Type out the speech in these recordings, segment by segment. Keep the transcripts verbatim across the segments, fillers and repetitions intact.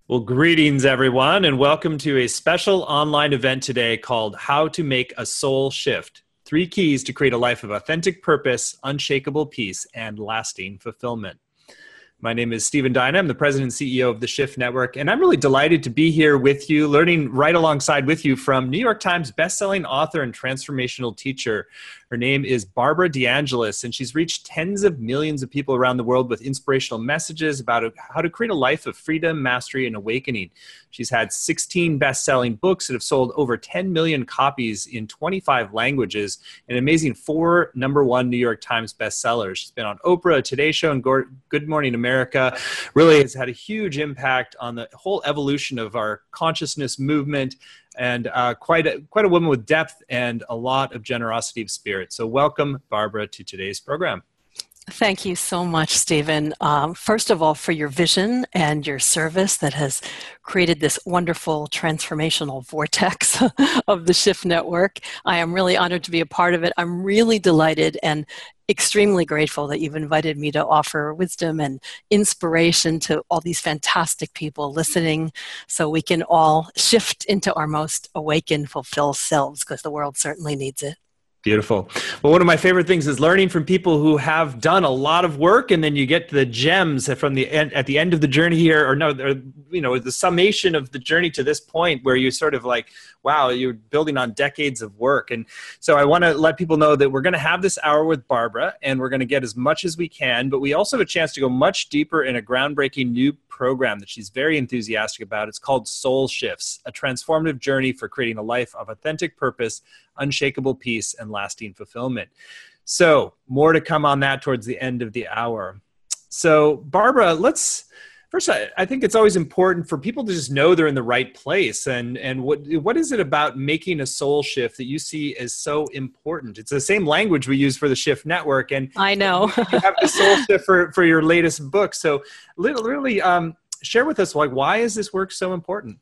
Well, greetings, everyone, and welcome to a special online event today called How to Make a Soul Shift. Three keys to create a life of authentic purpose, unshakable peace, and lasting fulfillment. My name is Stephen Dyna. I'm the president and C E O of the Shift Network, and I'm really delighted to be here with you, learning right alongside with you from New York Times bestselling author and transformational teacher. Her name is Barbara DeAngelis, and she's reached tens of millions of people around the world with inspirational messages about how to create a life of freedom, mastery, and awakening. She's had sixteen best-selling books that have sold over ten million copies in twenty-five languages, and an amazing four number one New York Times bestsellers. She's been on Oprah, Today Show, and Good Morning America. Really has had a huge impact on the whole evolution of our consciousness movement, and uh, quite a, quite a woman with depth and a lot of generosity of spirit. So welcome, Barbara, to today's program. Thank you so much, Stephen. Um, first of all, for your vision and your service that has created this wonderful transformational vortex of the Shift Network. I am really honored to be a part of it. I'm really delighted and extremely grateful that you've invited me to offer wisdom and inspiration to all these fantastic people listening so we can all shift into our most awakened, fulfilled selves, because the world certainly needs it. Beautiful. Well, one of my favorite things is learning from people who have done a lot of work, and then you get the gems from the end, at the end of the journey here, or no, or, you know, the summation of the journey to this point where you sort of like, wow, you're building on decades of work. And so I want to let people know that we're going to have this hour with Barbara, and we're going to get as much as we can, but we also have a chance to go much deeper in a groundbreaking new program that she's very enthusiastic about. It's called Soul Shifts, a transformative journey for creating a life of authentic purpose, unshakable peace, and lasting fulfillment. So more to come on that towards the end of the hour. So Barbara, let's first, I, I think it's always important for people to just know they're in the right place. And, and what, what is it about making a soul shift that you see as so important? It's the same language we use for the Shift Network. And I know. You have the soul shift for, for your latest book. So literally um, share with us, like, why is this work so important?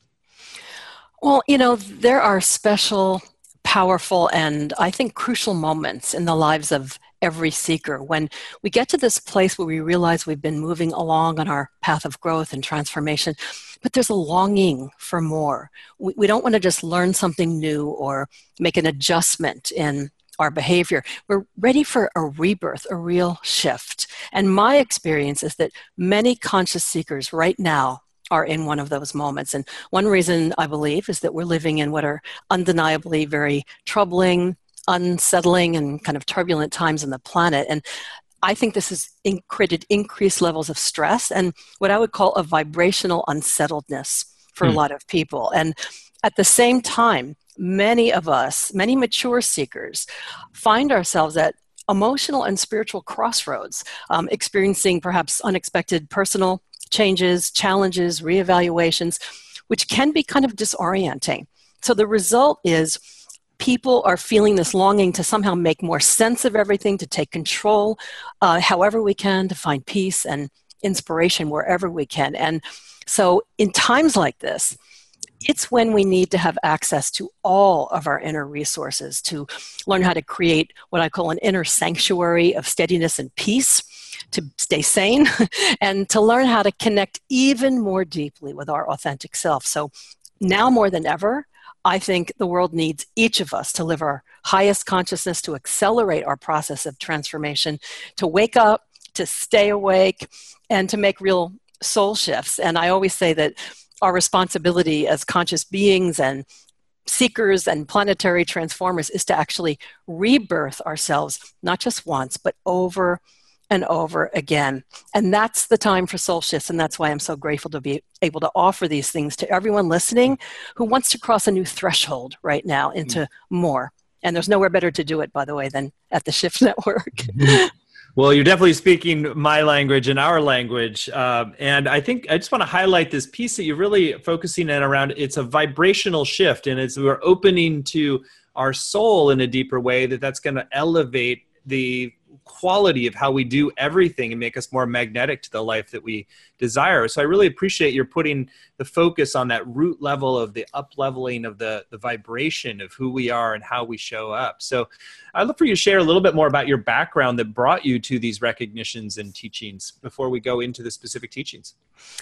Well, you know, there are special, powerful, and I think crucial moments in the lives of every seeker when we get to this place where we realize we've been moving along on our path of growth and transformation, but there's a longing for more. We, we don't want to just learn something new or make an adjustment in our behavior. We're ready for a rebirth, a real shift. And my experience is that many conscious seekers right now are in one of those moments. And one reason I believe is that we're living in what are undeniably very troubling, unsettling, and kind of turbulent times on the planet. And I think this has in- created increased levels of stress and what I would call a vibrational unsettledness for hmm. a lot of people. And at the same time, many of us, many mature seekers, find ourselves at emotional and spiritual crossroads, um, experiencing perhaps unexpected personal changes, challenges, reevaluations, which can be kind of disorienting. So the result is people are feeling this longing to somehow make more sense of everything, to take control uh, however we can, to find peace and inspiration wherever we can. And so in times like this, it's when we need to have access to all of our inner resources to learn how to create what I call an inner sanctuary of steadiness and peace, to stay sane, and to learn how to connect even more deeply with our authentic self. So now more than ever, I think the world needs each of us to live our highest consciousness, to accelerate our process of transformation, to wake up, to stay awake, and to make real soul shifts. And I always say that our responsibility as conscious beings and seekers and planetary transformers is to actually rebirth ourselves, not just once, but over and over again. And that's the time for soul shifts. And that's why I'm so grateful to be able to offer these things to everyone listening who wants to cross a new threshold right now into mm-hmm. more. And there's nowhere better to do it, by the way, than at the Shift Network. Mm-hmm. Well, you're definitely speaking my language and our language. Uh, and I think I just want to highlight this piece that you're really focusing in around. It's a vibrational shift, and it's we're opening to our soul in a deeper way that that's going to elevate the quality of how we do everything and make us more magnetic to the life that we desire. So I really appreciate you're putting the focus on that root level of the up-leveling of the, the vibration of who we are and how we show up. So I'd love for you to share a little bit more about your background that brought you to these recognitions and teachings before we go into the specific teachings.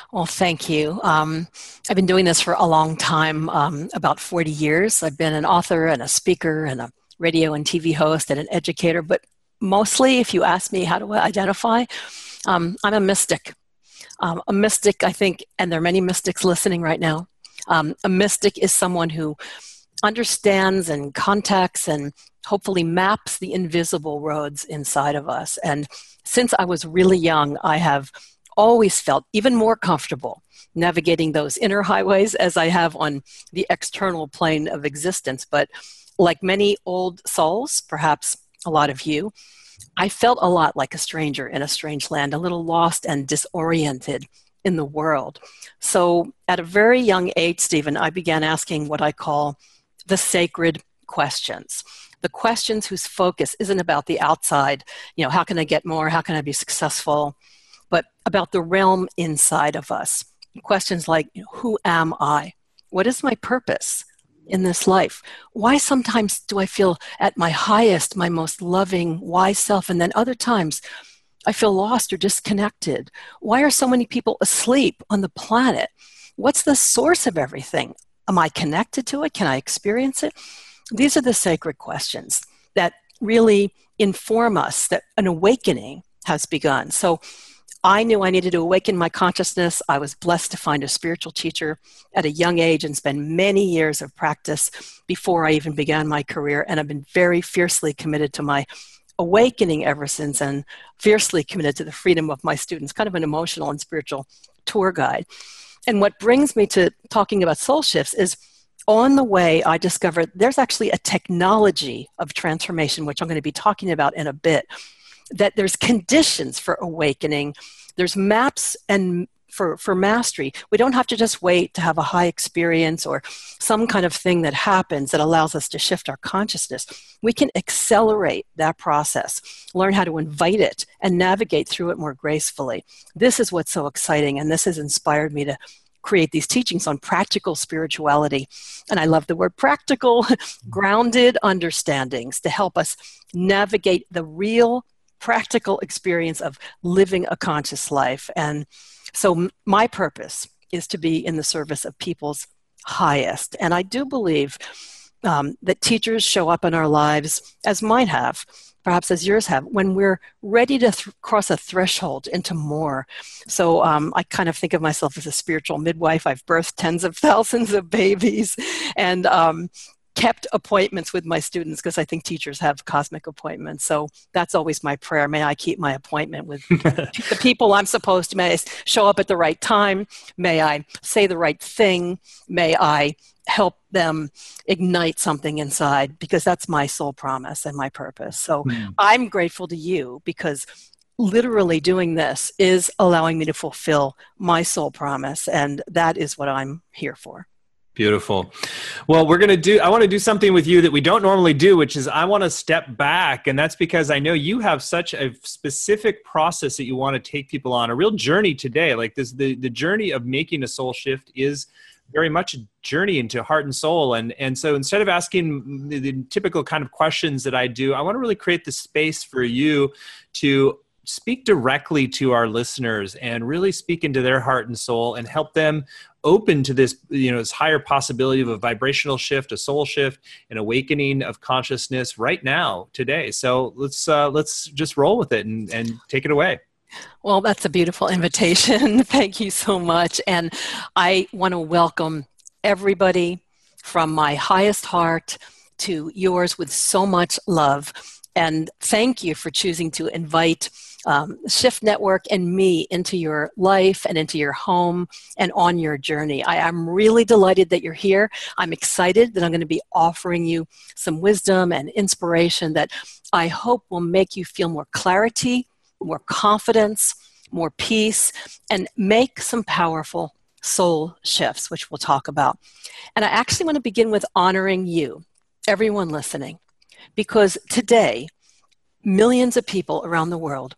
Well, thank you. Um, I've been doing this for a long time, um, about forty years. I've been an author and a speaker and a radio and T V host and an educator, but mostly, if you ask me how do I identify, um, I'm a mystic. Um, a mystic, I think, and there are many mystics listening right now. Um, a mystic is someone who understands and contacts and hopefully maps the invisible roads inside of us. And since I was really young, I have always felt even more comfortable navigating those inner highways as I have on the external plane of existence. But like many old souls, perhaps a lot of you, I felt a lot like a stranger in a strange land, a little lost and disoriented in the world. So at a very young age, Stephen, I began asking what I call the sacred questions. The questions whose focus isn't about the outside, you know, how can I get more? How can I be successful? But about the realm inside of us. Questions like, you know, who am I? What is my purpose in this life? Why sometimes do I feel at my highest, my most loving, wise self, and then other times I feel lost or disconnected? Why are so many people asleep on the planet? What's the source of everything? Am I connected to it? Can I experience it? These are the sacred questions that really inform us that an awakening has begun. So I knew I needed to awaken my consciousness. I was blessed to find a spiritual teacher at a young age and spend many years of practice before I even began my career. And I've been very fiercely committed to my awakening ever since, and fiercely committed to the freedom of my students, kind of an emotional and spiritual tour guide. And what brings me to talking about soul shifts is on the way, I discovered there's actually a technology of transformation, which I'm going to be talking about in a bit, that there's conditions for awakening. There's maps and for, for mastery. We don't have to just wait to have a high experience or some kind of thing that happens that allows us to shift our consciousness. We can accelerate that process, learn how to invite it, and navigate through it more gracefully. This is what's so exciting, and this has inspired me to create these teachings on practical spirituality. And I love the word practical, grounded understandings to help us navigate the real practical experience of living a conscious life. And so my purpose is to be in the service of people's highest. And I do believe um, that teachers show up in our lives, as mine have, perhaps as yours have, when we're ready to th- cross a threshold into more. So um, I kind of think of myself as a spiritual midwife. I've birthed tens of thousands of babies and um, kept appointments with my students, because I think teachers have cosmic appointments. So that's always my prayer. May I keep my appointment with the people I'm supposed to. May I show up at the right time? May I say the right thing? May I help them ignite something inside? Because that's my soul promise and my purpose. So mm. I'm grateful to you, because literally doing this is allowing me to fulfill my soul promise. And that is what I'm here for. Beautiful. Well, we're going to do, I want to do something with you that we don't normally do, which is I want to step back. And that's because I know you have such a specific process that you want to take people on, a real journey today. Like this, the, the journey of making a soul shift is very much a journey into heart and soul. And, and so instead of asking the, the typical kind of questions that I do, I want to really create the space for you to speak directly to our listeners and really speak into their heart and soul and help them open to this, you know, this higher possibility of a vibrational shift, a soul shift, an awakening of consciousness right now, today. So let's uh, let's just roll with it and, and take it away. Well, that's a beautiful invitation. Thank you so much. And I want to welcome everybody from my highest heart to yours with so much love. And thank you for choosing to invite um, Shift Network and me into your life and into your home and on your journey. I am really delighted that you're here. I'm excited that I'm going to be offering you some wisdom and inspiration that I hope will make you feel more clarity, more confidence, more peace, and make some powerful soul shifts, which we'll talk about. And I actually want to begin with honoring you, everyone listening, because today, millions of people around the world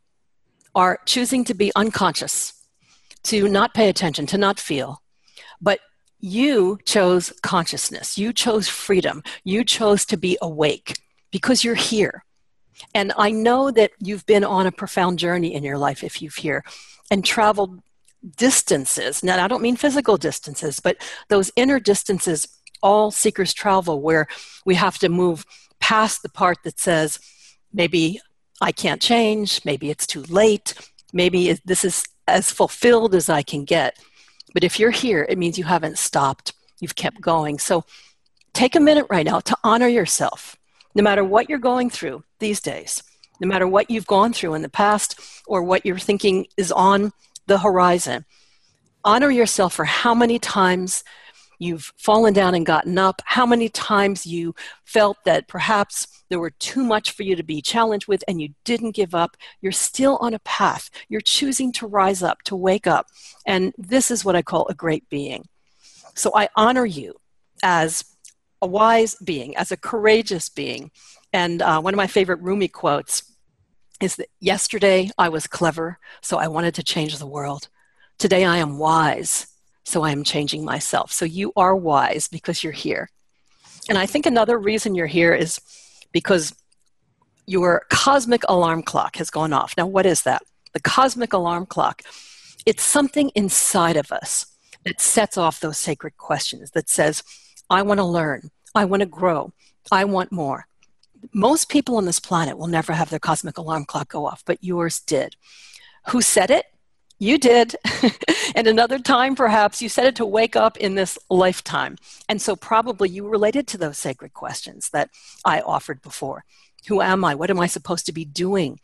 are choosing to be unconscious, to not pay attention, to not feel. But you chose consciousness. You chose freedom. You chose to be awake because you're here. And I know that you've been on a profound journey in your life if you've here and traveled distances. Now, I don't mean physical distances, but those inner distances all seekers travel, where we have to move past the part that says, maybe I can't change, maybe it's too late, maybe this is as fulfilled as I can get. But if you're here, it means you haven't stopped, you've kept going. So take a minute right now to honor yourself, no matter what you're going through these days, no matter what you've gone through in the past or what you're thinking is on the horizon. Honor yourself for how many times you've fallen down and gotten up, how many times you felt that perhaps there were too much for you to be challenged with and you didn't give up. You're still on a path. You're choosing to rise up, to wake up. And this is what I call a great being. So I honor you as a wise being, as a courageous being. And uh, one of my favorite Rumi quotes is that yesterday I was clever, so I wanted to change the world. Today I am wise, so I am changing myself. So you are wise because you're here. And I think another reason you're here is because your cosmic alarm clock has gone off. Now, what is that? The cosmic alarm clock. It's something inside of us that sets off those sacred questions, that says, I want to learn, I want to grow, I want more. Most people on this planet will never have their cosmic alarm clock go off, but yours did. Who said it? You did. And another time, perhaps, you said it to wake up in this lifetime. And so probably you related to those sacred questions that I offered before. Who am I? What am I supposed to be doing?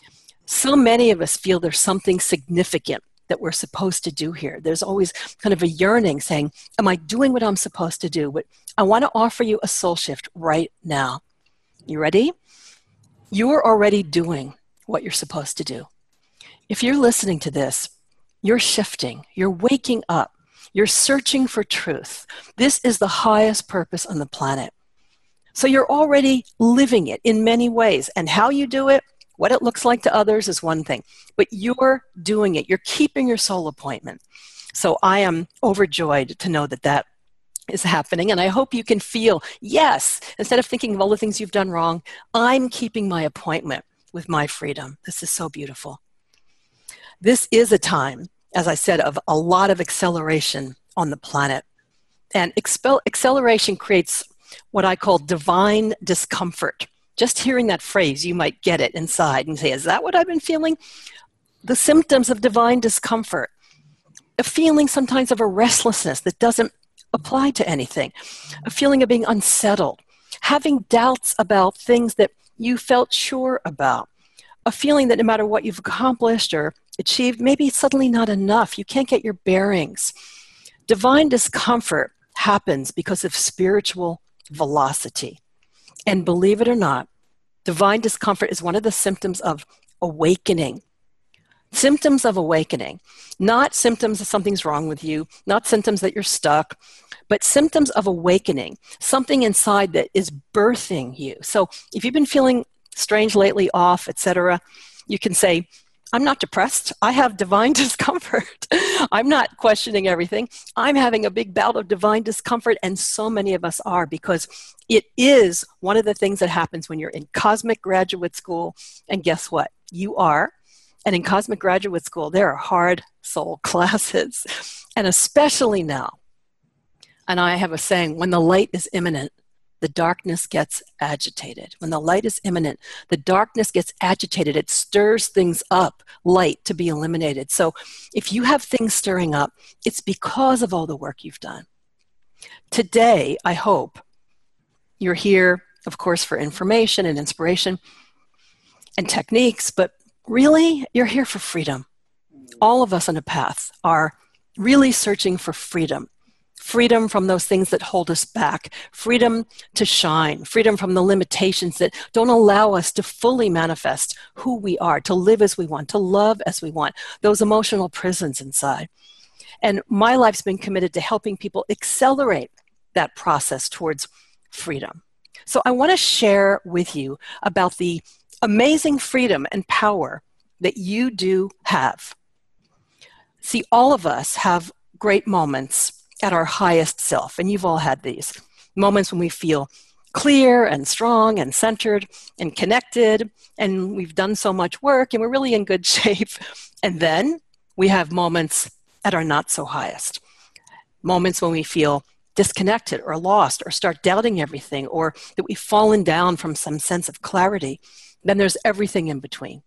So many of us feel there's something significant that we're supposed to do here. There's always kind of a yearning saying, am I doing what I'm supposed to do? But I want to offer you a soul shift right now. You ready? You're already doing what you're supposed to do. If you're listening to this, you're shifting, you're waking up, you're searching for truth. This is the highest purpose on the planet. So you're already living it in many ways. And how you do it, what it looks like to others is one thing, but you're doing it. You're keeping your soul appointment. So I am overjoyed to know that that is happening. And I hope you can feel, yes, instead of thinking of all the things you've done wrong, I'm keeping my appointment with my freedom. This is so beautiful. This is a time, as I said, of a lot of acceleration on the planet. And expel- acceleration creates what I call divine discomfort. Just hearing that phrase, you might get it inside and say, is that what I've been feeling? The symptoms of divine discomfort. A feeling sometimes of a restlessness that doesn't apply to anything. A feeling of being unsettled. Having doubts about things that you felt sure about. A feeling that no matter what you've accomplished or achieved, maybe it's suddenly not enough. You can't get your bearings. Divine discomfort happens because of spiritual velocity. And believe it or not, divine discomfort is one of the symptoms of awakening. Symptoms of awakening, not symptoms that something's wrong with you, not symptoms that you're stuck, but symptoms of awakening, something inside that is birthing you. So if you've been feeling strange lately, off, et cetera, you can say, I'm not depressed. I have divine discomfort. I'm not questioning everything. I'm having a big bout of divine discomfort, and so many of us are, because it is one of the things that happens when you're in cosmic graduate school. And guess what? You are. And in cosmic graduate school, there are hard soul classes. And especially now, and I have a saying, when the light is imminent, the darkness gets agitated. When the light is imminent, the darkness gets agitated. It stirs things up, light to be eliminated. So if you have things stirring up, it's because of all the work you've done. Today, I hope you're here, of course, for information and inspiration and techniques, but really, you're here for freedom. All of us on a path are really searching for freedom. Freedom from those things that hold us back, freedom to shine, freedom from the limitations that don't allow us to fully manifest who we are, to live as we want, to love as we want, those emotional prisons inside. And my life's been committed to helping people accelerate that process towards freedom. So I want to share with you about the amazing freedom and power that you do have. See, all of us have great moments at our highest self, and you've all had these moments when we feel clear and strong and centered and connected, and we've done so much work and we're really in good shape. And then we have moments at our not so highest. Moments when we feel disconnected or lost or start doubting everything, or that we've fallen down from some sense of clarity. Then there's everything in between.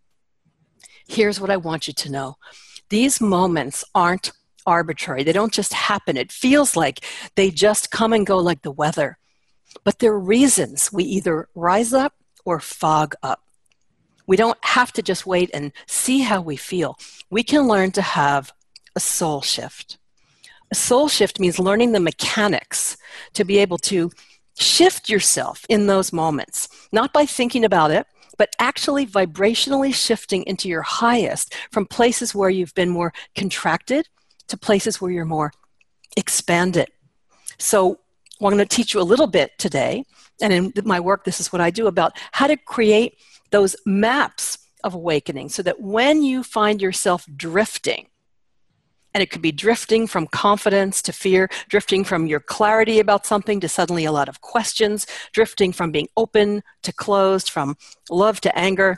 Here's what I want you to know. These moments aren't arbitrary. They don't just happen. It feels like they just come and go like the weather. But there are reasons we either rise up or fog up. We don't have to just wait and see how we feel. We can learn to have a soul shift. A soul shift means learning the mechanics to be able to shift yourself in those moments, not by thinking about it, but actually vibrationally shifting into your highest from places where you've been more contracted to places where you're more expanded. So well, I'm going to teach you a little bit today, and in my work, this is what I do, about how to create those maps of awakening so that when you find yourself drifting, and it could be drifting from confidence to fear, drifting from your clarity about something to suddenly a lot of questions, drifting from being open to closed, from love to anger.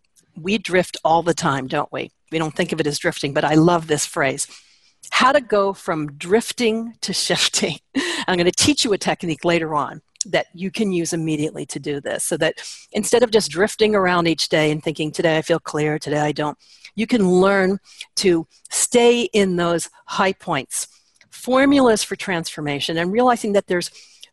We drift all the time, don't we? We don't think of it as drifting, but I love this phrase. How to go from drifting to shifting. I'm going to teach you a technique later on that you can use immediately to do this, so that instead of just drifting around each day and thinking, today I feel clear, today I don't, you can learn to stay in those high points. Formulas for transformation, and realizing that there's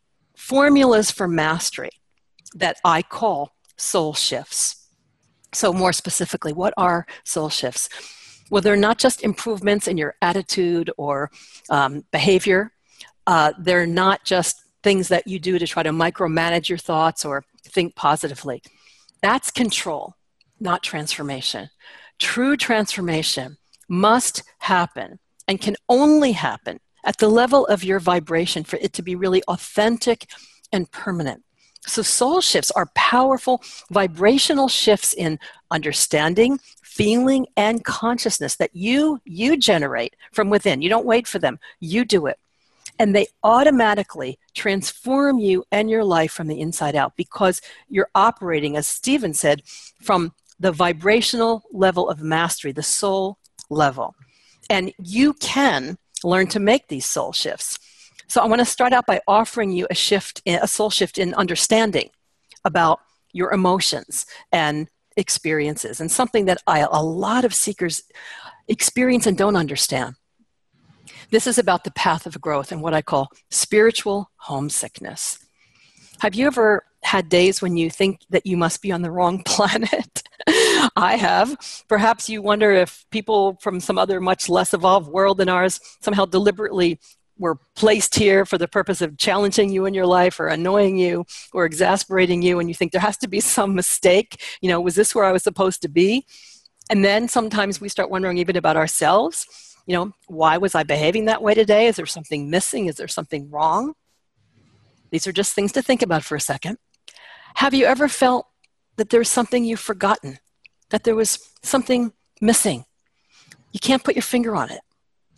formulas for mastery that I call soul shifts. So more specifically, what are soul shifts? Well, they're not just improvements in your attitude or um, behavior. Uh, they're not just things that you do to try to micromanage your thoughts or think positively. That's control, not transformation. True transformation must happen and can only happen at the level of your vibration for it to be really authentic and permanent. So soul shifts are powerful vibrational shifts in understanding, feeling, and consciousness that you, you generate from within. You don't wait for them. You do it. And they automatically transform you and your life from the inside out, because you're operating, as Stephen said, from the vibrational level of mastery, the soul level. And you can learn to make these soul shifts. So I want to start out by offering you a shift, in, a soul shift in understanding about your emotions and experiences, and something that I, a lot of seekers experience and don't understand. This is about the path of growth and what I call spiritual homesickness. Have you ever had days when you think that you must be on the wrong planet? I have. Perhaps you wonder if people from some other much less evolved world than ours somehow deliberately were placed here for the purpose of challenging you in your life, or annoying you, or exasperating you, and you think there has to be some mistake. You know, was this where I was supposed to be? And then sometimes we start wondering even about ourselves. You know, why was I behaving that way today? Is there something missing? Is there something wrong? These are just things to think about for a second. Have you ever felt that there's something you've forgotten? That there was something missing? You can't put your finger on it.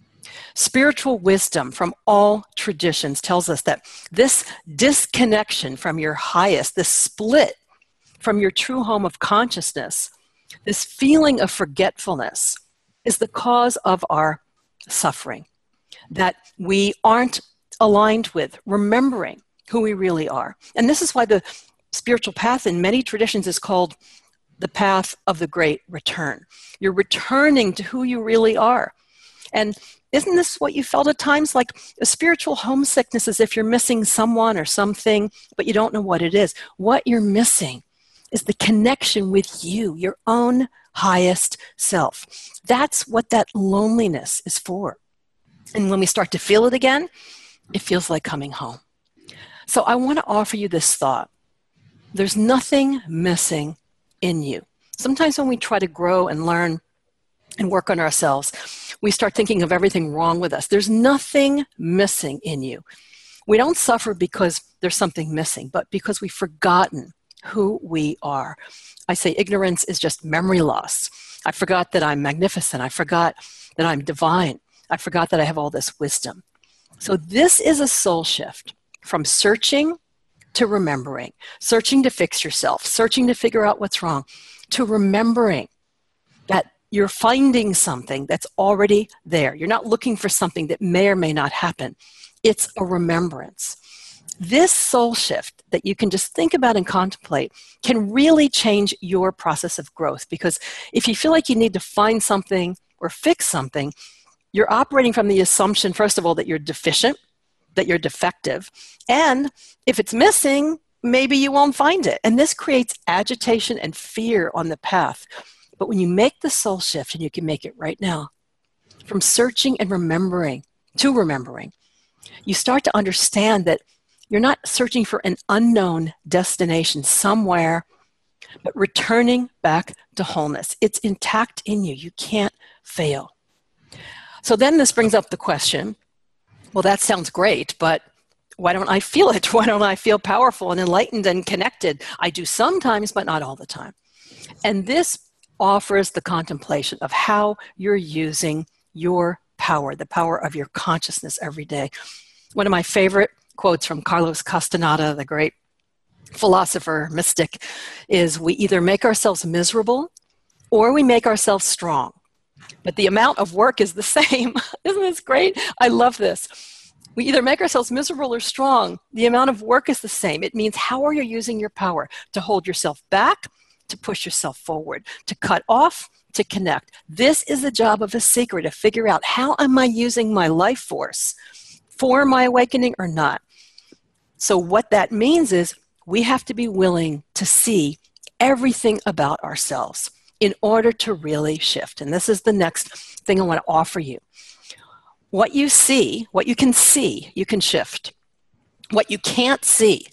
Spiritual wisdom from all traditions tells us that this disconnection from your highest, this split from your true home of consciousness, this feeling of forgetfulness, is the cause of our suffering, that we aren't aligned with remembering who we really are. And this is why the spiritual path in many traditions is called the path of the great return. You're returning to who you really are. And isn't this what you felt at times? Like a spiritual homesickness, as if you're missing someone or something, but you don't know what it is. What you're missing is the connection with you, your own highest self. That's what that loneliness is for. And when we start to feel it again, it feels like coming home. So I want to offer you this thought. There's nothing missing in you. Sometimes when we try to grow and learn and work on ourselves, we start thinking of everything wrong with us. There's nothing missing in you. We don't suffer because there's something missing, but because we've forgotten who we are. I say ignorance is just memory loss. I forgot that I'm magnificent. I forgot that I'm divine. I forgot that I have all this wisdom. So this is a soul shift from searching to remembering, searching to fix yourself, searching to figure out what's wrong, to remembering that you're finding something that's already there. You're not looking for something that may or may not happen. It's a remembrance. This soul shift that you can just think about and contemplate can really change your process of growth, because if you feel like you need to find something or fix something, you're operating from the assumption, first of all, that you're deficient, that you're defective, and if it's missing, maybe you won't find it. And this creates agitation and fear on the path. But when you make the soul shift, and you can make it right now, from searching and remembering to remembering, you start to understand that you're not searching for an unknown destination somewhere, but returning back to wholeness. It's intact in you. You can't fail. So then this brings up the question, well, that sounds great, but why don't I feel it? Why don't I feel powerful and enlightened and connected? I do sometimes, but not all the time. And this offers the contemplation of how you're using your power, the power of your consciousness every day. One of my favorite quotes from Carlos Castaneda, the great philosopher, mystic, is we either make ourselves miserable or we make ourselves strong. But the amount of work is the same. Isn't this great? I love this. We either make ourselves miserable or strong. The amount of work is the same. It means how are you using your power to hold yourself back, to push yourself forward, to cut off, to connect. This is the job of a seeker, to figure out how am I using my life force for my awakening or not. So what that means is we have to be willing to see everything about ourselves in order to really shift. And this is the next thing I want to offer you. What you see, what you can see, you can shift. What you can't see,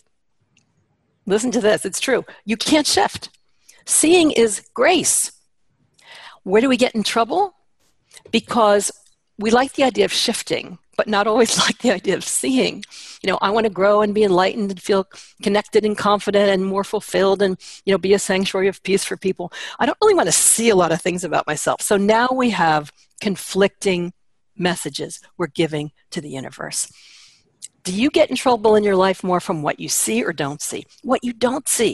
listen to this, it's true, you can't shift. Seeing is grace. Where do we get in trouble? Because we like the idea of shifting, but not always like the idea of seeing. You know, I want to grow and be enlightened and feel connected and confident and more fulfilled and, you know, be a sanctuary of peace for people. I don't really want to see a lot of things about myself. So now we have conflicting messages we're giving to the universe. Do you get in trouble in your life more from what you see or don't see? What you don't see.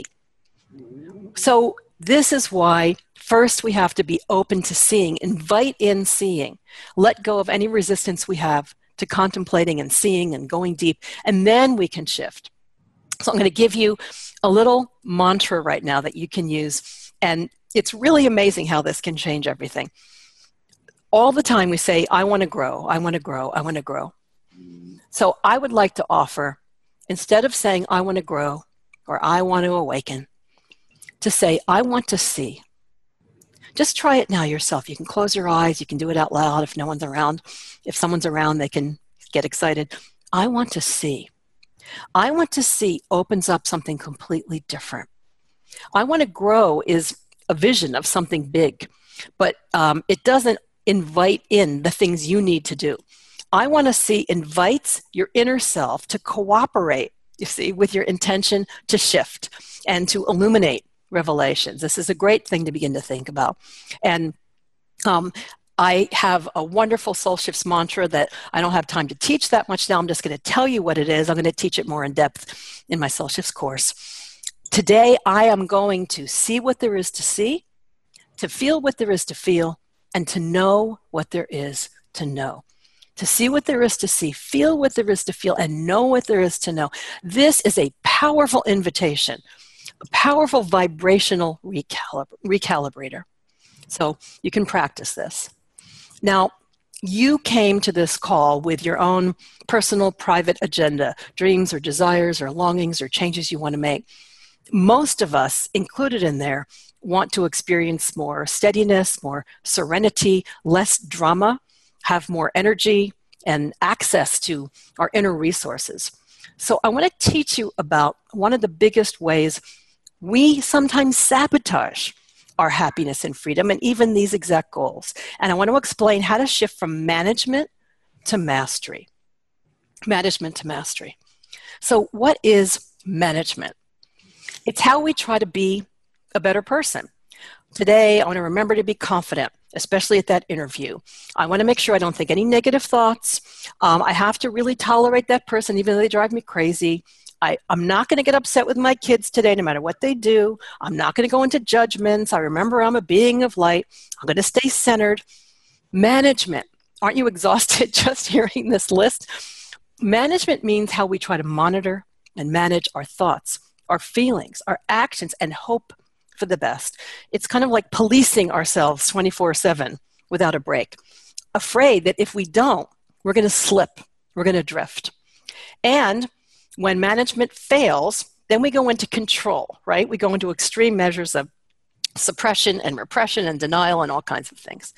So this is why first we have to be open to seeing, invite in seeing, let go of any resistance we have to contemplating and seeing and going deep, and then we can shift. So I'm going to give you a little mantra right now that you can use, and it's really amazing how this can change everything. All the time we say, I want to grow, I want to grow, I want to grow. So I would like to offer, instead of saying I want to grow or I want to awaken, to say I want to see. Just try it now yourself. You can close your eyes. You can do it out loud if no one's around. If someone's around, they can get excited. I want to see. I want to see opens up something completely different. I want to grow is a vision of something big, but um, it doesn't invite in the things you need to do. I want to see invites your inner self to cooperate, you see, with your intention to shift and to illuminate revelations. This is a great thing to begin to think about. And um, I have a wonderful Soul Shifts mantra that I don't have time to teach that much now. I'm just going to tell you what it is. I'm going to teach it more in depth in my Soul Shifts course. Today, I am going to see what there is to see, to feel what there is to feel, and to know what there is to know. To see what there is to see, feel what there is to feel, and know what there is to know. This is a powerful invitation, a powerful vibrational recalib- recalibrator. So you can practice this. Now, you came to this call with your own personal, private agenda, dreams or desires or longings or changes you want to make. Most of us, included in there, want to experience more steadiness, more serenity, less drama, have more energy and access to our inner resources. So I want to teach you about one of the biggest ways we sometimes sabotage our happiness and freedom and even these exact goals. And I want to explain how to shift from management to mastery. Management to mastery. So what is management? It's how we try to be a better person. Today, I want to remember to be confident, especially at that interview. I want to make sure I don't think any negative thoughts. Um, I have to really tolerate that person, even though they drive me crazy. I, I'm not going to get upset with my kids today, no matter what they do. I'm not going to go into judgments. I remember I'm a being of light. I'm going to stay centered. Management. Aren't you exhausted just hearing this list? Management means how we try to monitor and manage our thoughts, our feelings, our actions, and hope for the best. It's kind of like policing ourselves twenty-four seven without a break, afraid that if we don't, we're going to slip, we're going to drift. And when management fails, then we go into control, right? We go into extreme measures of suppression and repression and denial and all kinds of things.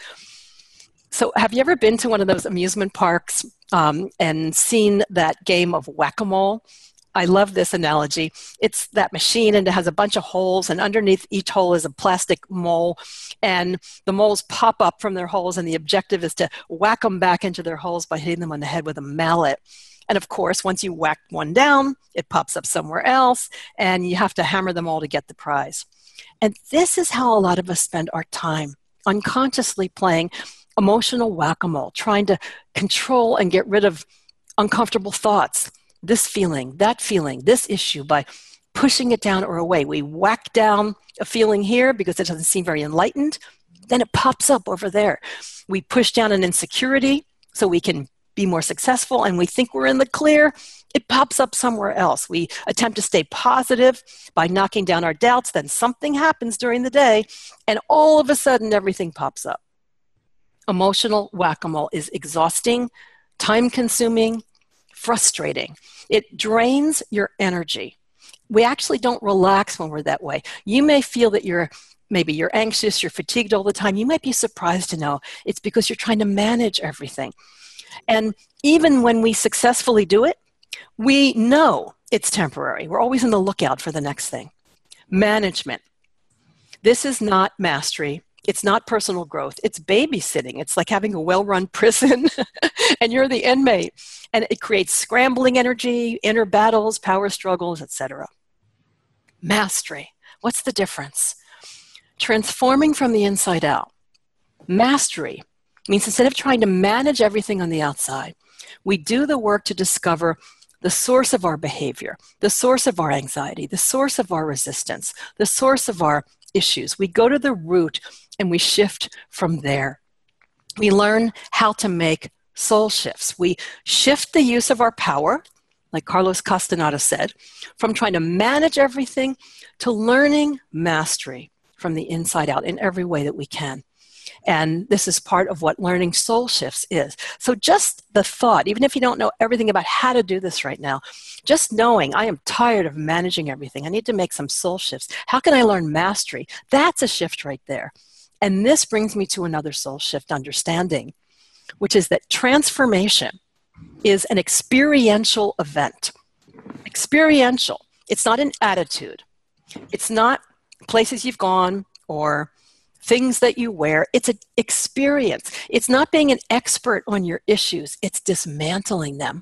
So have you ever been to one of those amusement parks um, and seen that game of whack-a-mole? I love this analogy. It's that machine, and it has a bunch of holes, and underneath each hole is a plastic mole, and the moles pop up from their holes, and the objective is to whack them back into their holes by hitting them on the head with a mallet. And of course, once you whack one down, it pops up somewhere else, and you have to hammer them all to get the prize. And this is how a lot of us spend our time, unconsciously playing emotional whack-a-mole, trying to control and get rid of uncomfortable thoughts, this feeling, that feeling, this issue, by pushing it down or away. We whack down a feeling here because it doesn't seem very enlightened. Then it pops up over there. We push down an insecurity so we can be more successful, and we think we're in the clear. It pops up somewhere else. We attempt to stay positive by knocking down our doubts. Then something happens during the day, and all of a sudden everything pops up. Emotional whack-a-mole is exhausting, time-consuming, frustrating. It drains your energy. We actually don't relax when we're that way. You may feel that you're maybe you're anxious, you're fatigued all the time. You might be surprised to know it's because you're trying to manage everything. And even when we successfully do it, we know it's temporary. We're always on the lookout for the next thing. Management. This is not mastery. It's not personal growth. It's babysitting. It's like having a well-run prison and you're the inmate. And it creates scrambling energy, inner battles, power struggles, et cetera. Mastery. What's the difference? Transforming from the inside out. Mastery means instead of trying to manage everything on the outside, we do the work to discover the source of our behavior, the source of our anxiety, the source of our resistance, the source of our issues. We go to the root and we shift from there. We learn how to make soul shifts. We shift the use of our power, like Carlos Castaneda said, from trying to manage everything to learning mastery from the inside out in every way that we can. And this is part of what learning soul shifts is. So just the thought, even if you don't know everything about how to do this right now, just knowing I am tired of managing everything. I need to make some soul shifts. How can I learn mastery? That's a shift right there. And this brings me to another soul shift understanding, which is that transformation is an experiential event. Experiential. It's not an attitude. It's not places you've gone or things that you wear. It's an experience. It's not being an expert on your issues. It's dismantling them.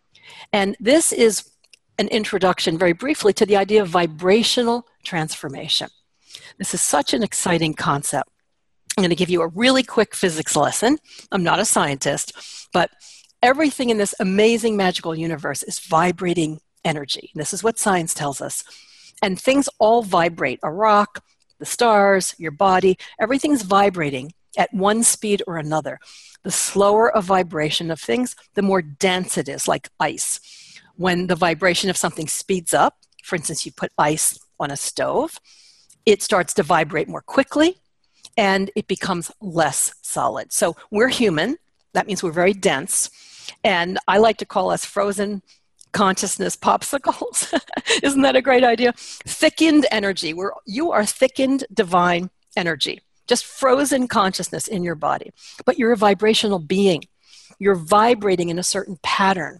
And this is an introduction, very briefly, to the idea of vibrational transformation. This is such an exciting concept. I'm going to give you a really quick physics lesson. I'm not a scientist, but everything in this amazing magical universe is vibrating energy. This is what science tells us. And things all vibrate. A rock, the stars, your body, everything's vibrating at one speed or another. The slower a vibration of things, the more dense it is, like ice. When the vibration of something speeds up, for instance, you put ice on a stove, it starts to vibrate more quickly and it becomes less solid. So we're human. That means we're very dense. And I like to call us frozen consciousness popsicles. Isn't that a great idea? Thickened energy. We're, you are thickened divine energy, just frozen consciousness in your body. But you're a vibrational being. You're vibrating in a certain pattern.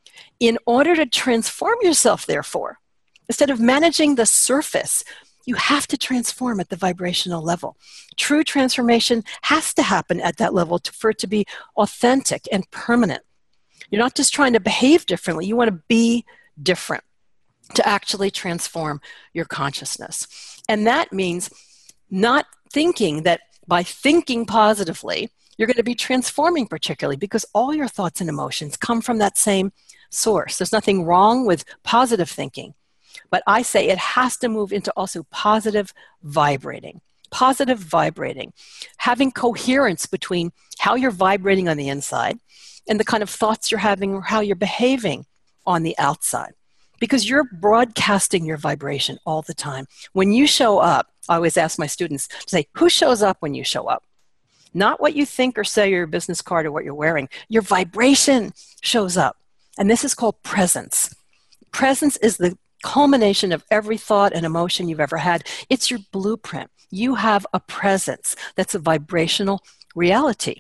In order to transform yourself, therefore, instead of managing the surface, you have to transform at the vibrational level. True transformation has to happen at that level to, for it to be authentic and permanent. You're not just trying to behave differently. You want to be different to actually transform your consciousness. And that means not thinking that by thinking positively, you're going to be transforming particularly, because all your thoughts and emotions come from that same source. There's nothing wrong with positive thinking. But I say it has to move into also positive vibrating. Positive vibrating. Having coherence between how you're vibrating on the inside and the kind of thoughts you're having or how you're behaving on the outside. Because you're broadcasting your vibration all the time. When you show up, I always ask my students to say, who shows up when you show up? Not what you think or say, or your business card or what you're wearing. Your vibration shows up. And this is called presence. Presence is the culmination of every thought and emotion you've ever had. It's your blueprint. You have a presence that's a vibrational reality.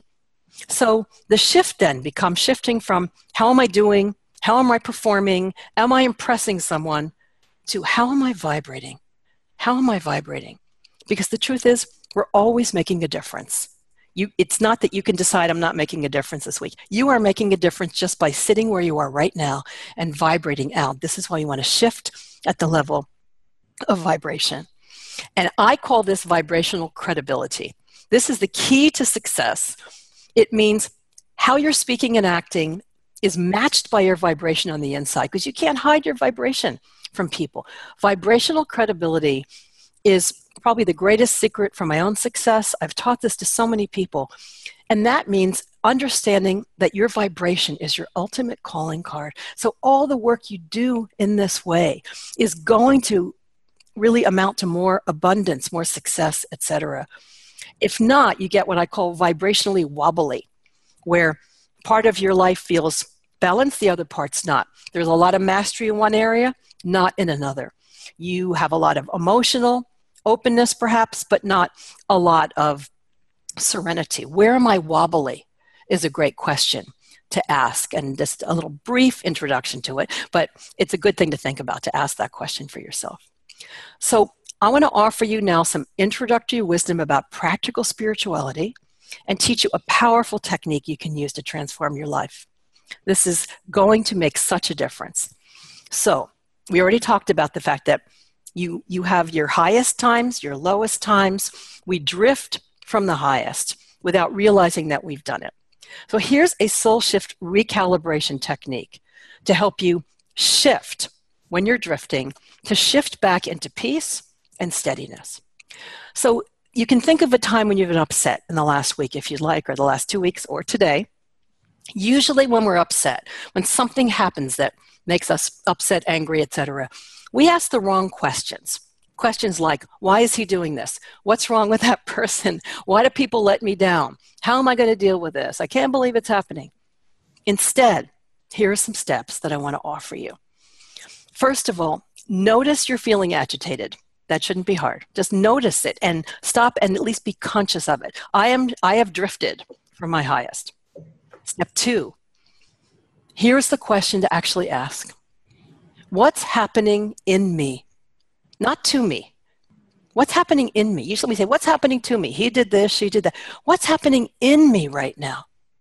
So the shift then becomes shifting from how am I doing, how am I performing, am I impressing someone, to how am I vibrating? How am I vibrating? Because the truth is, we're always making a difference. You, it's not that you can decide I'm not making a difference this week. You are making a difference just by sitting where you are right now and vibrating out. This is why you want to shift at the level of vibration. And I call this vibrational credibility. This is the key to success. It means how you're speaking and acting is matched by your vibration on the inside, because you can't hide your vibration from people. Vibrational credibility is probably the greatest secret for my own success. I've taught this to so many people. And that means understanding that your vibration is your ultimate calling card. So all the work you do in this way is going to really amount to more abundance, more success, et cetera. If not, you get what I call vibrationally wobbly, where part of your life feels balanced, the other part's not. There's a lot of mastery in one area, not in another. You have a lot of emotional openness perhaps, but not a lot of serenity. Where am I wobbly is a great question to ask, and just a little brief introduction to it, but it's a good thing to think about, to ask that question for yourself. So I want to offer you now some introductory wisdom about practical spirituality and teach you a powerful technique you can use to transform your life. This is going to make such a difference. So we already talked about the fact that you, you have your highest times, your lowest times. We drift from the highest without realizing that we've done it. So here's a soul shift recalibration technique to help you shift when you're drifting, to shift back into peace and steadiness. So you can think of a time when you've been upset in the last week, if you'd like, or the last two weeks, or today. Usually when we're upset, when something happens that makes us upset, angry, et cetera, we ask the wrong questions. Questions like, why is he doing this? What's wrong with that person? Why do people let me down? How am I going to deal with this? I can't believe it's happening. Instead, here are some steps that I want to offer you. First of all, notice you're feeling agitated. That shouldn't be hard. Just notice it and stop and at least be conscious of it. I am, I have drifted from my highest. Step two, here's the question to actually ask. What's happening in me? Not to me. What's happening in me? Usually we say, what's happening to me? He did this, she did that. What's happening in me right now?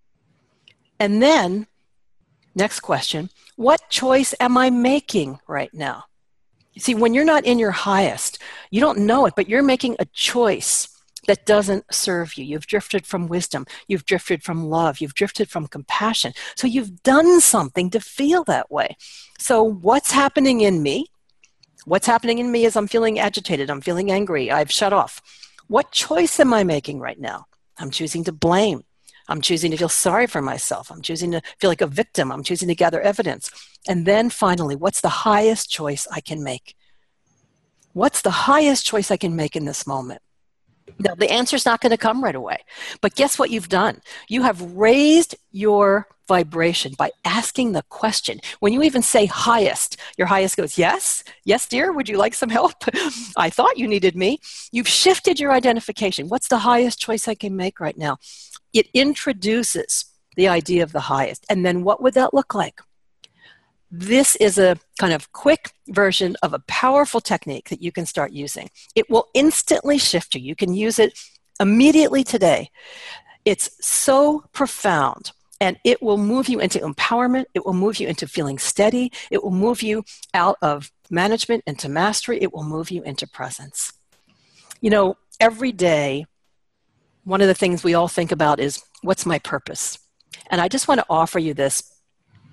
And then, next question, what choice am I making right now? You see, when you're not in your highest, you don't know it, but you're making a choice that doesn't serve you. You've drifted from wisdom. You've drifted from love. You've drifted from compassion. So you've done something to feel that way. So what's happening in me? What's happening in me is I'm feeling agitated. I'm feeling angry. I've shut off. What choice am I making right now? I'm choosing to blame. I'm choosing to feel sorry for myself. I'm choosing to feel like a victim. I'm choosing to gather evidence. And then finally, what's the highest choice I can make? What's the highest choice I can make in this moment? Now, the answer is not going to come right away. But guess what you've done? You have raised your vibration by asking the question. When you even say highest, your highest goes, yes, yes, dear, would you like some help? I thought you needed me. You've shifted your identification. What's the highest choice I can make right now? It introduces the idea of the highest. And then what would that look like? This is a kind of quick version of a powerful technique that you can start using. It will instantly shift you. You can use it immediately today. It's so profound, and it will move you into empowerment. It will move you into feeling steady. It will move you out of management into mastery. It will move you into presence. You know, every day, one of the things we all think about is, what's my purpose? And I just want to offer you this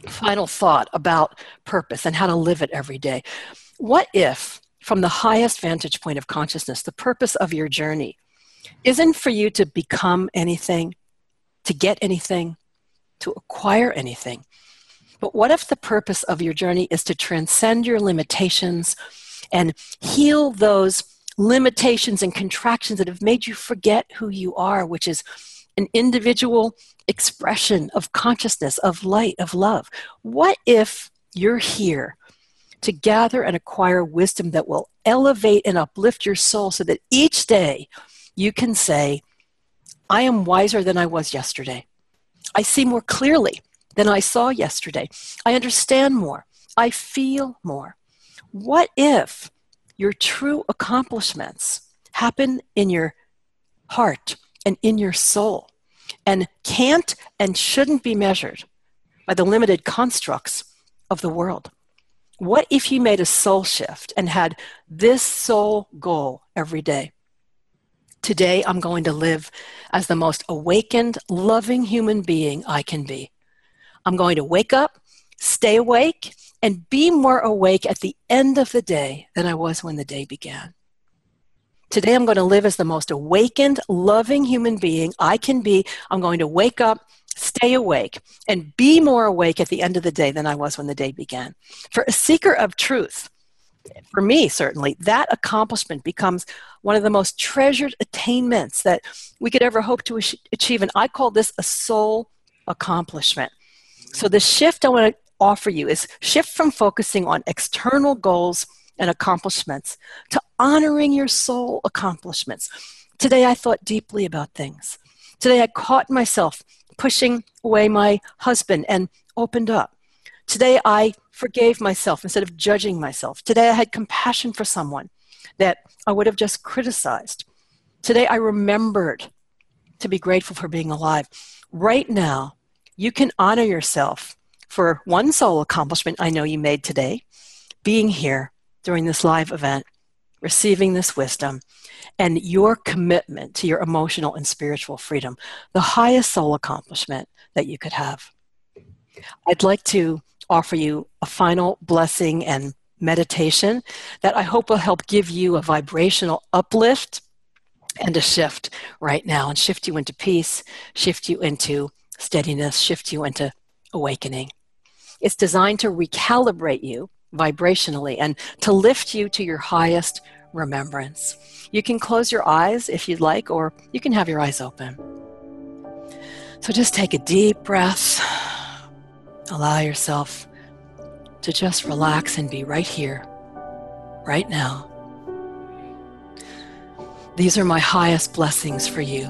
final thought about purpose and how to live it every day. What if, from the highest vantage point of consciousness, the purpose of your journey isn't for you to become anything, to get anything, to acquire anything? But what if the purpose of your journey is to transcend your limitations and heal those limitations and contractions that have made you forget who you are, which is an individual expression of consciousness, of light, of love? What if you're here to gather and acquire wisdom that will elevate and uplift your soul so that each day you can say, I am wiser than I was yesterday. I see more clearly than I saw yesterday. I understand more. I feel more. What if your true accomplishments happen in your heart and in your soul and can't and shouldn't be measured by the limited constructs of the world? What if you made a soul shift and had this soul goal every day? Today, I'm going to live as the most awakened, loving human being I can be. I'm going to wake up, stay awake, and be more awake at the end of the day than I was when the day began. Today, I'm going to live as the most awakened, loving human being I can be. I'm going to wake up, stay awake, and be more awake at the end of the day than I was when the day began. For a seeker of truth, for me certainly, that accomplishment becomes one of the most treasured attainments that we could ever hope to achieve. And I call this a soul accomplishment. So the shift I want to offer you is shift from focusing on external goals and accomplishments to honoring your soul accomplishments. Today I thought deeply about things. Today I caught myself pushing away my husband and opened up. Today I forgave myself instead of judging myself. Today I had compassion for someone that I would have just criticized. Today I remembered to be grateful for being alive. Right now, you can honor yourself for one soul accomplishment I know you made today, being here during this live event, receiving this wisdom, and your commitment to your emotional and spiritual freedom, the highest soul accomplishment that you could have. I'd like to offer you a final blessing and meditation that I hope will help give you a vibrational uplift and a shift right now, and shift you into peace, shift you into steadiness, shift you into awakening. It's designed to recalibrate you vibrationally and to lift you to your highest remembrance. You can close your eyes if you'd like, or you can have your eyes open. So just take a deep breath. Allow yourself to just relax and be right here, right now. These are my highest blessings for you.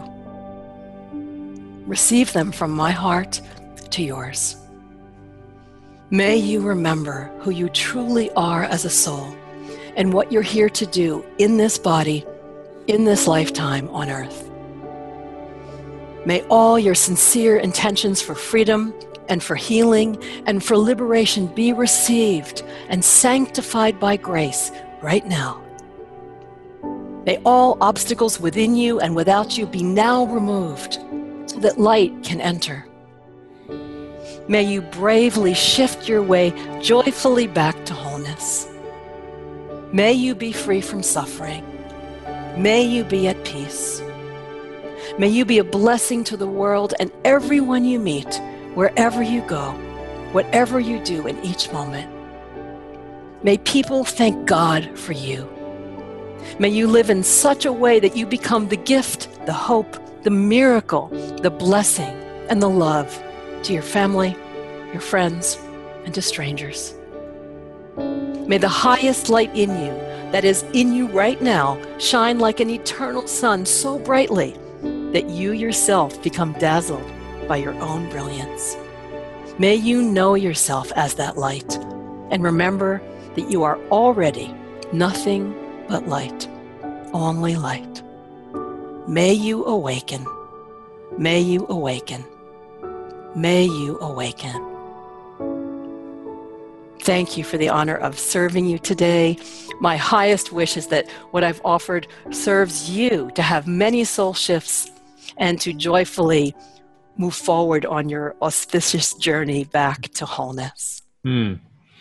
Receive them from my heart to yours. May you remember who you truly are as a soul and what you're here to do in this body, in this lifetime on earth. May all your sincere intentions for freedom and for healing and for liberation be received and sanctified by grace right now. May all obstacles within you and without you be now removed so that light can enter. May you bravely shift your way joyfully back to wholeness. May you be free from suffering. May you be at peace. May you be a blessing to the world and everyone you meet, wherever you go, whatever you do in each moment. May people thank God for you. May you live in such a way that you become the gift, the hope, the miracle, the blessing, and the love to your family, your friends, and to strangers. May the highest light in you, that is in you right now, shine like an eternal sun so brightly that you yourself become dazzled by your own brilliance. May you know yourself as that light and remember that you are already nothing but light, only light. May you awaken. May you awaken. May you awaken. Thank you for the honor of serving you today. My highest wish is that what I've offered serves you to have many soul shifts and to joyfully move forward on your auspicious journey back to wholeness. Hmm.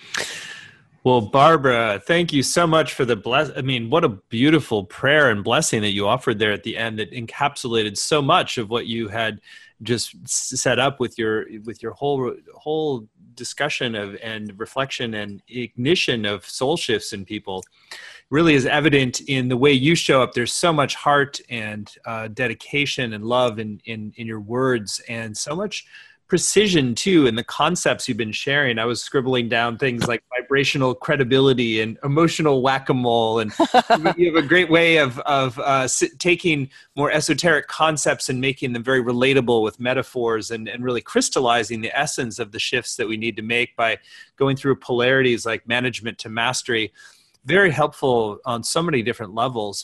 Well, Barbara, thank you so much for the bless. I mean, what a beautiful prayer and blessing that you offered there at the end that encapsulated so much of what you had just set up with your with your whole whole discussion of and reflection and ignition of soul shifts in people. Really is evident in the way you show up. There's so much heart and uh, dedication and love in, in in your words, and so much precision too in the concepts you've been sharing. I was scribbling down things like vibrational credibility and emotional whack-a-mole, and you have a great way of of uh, taking more esoteric concepts and making them very relatable with metaphors, and, and really crystallizing the essence of the shifts that we need to make by going through polarities like management to mastery. Very helpful on so many different levels.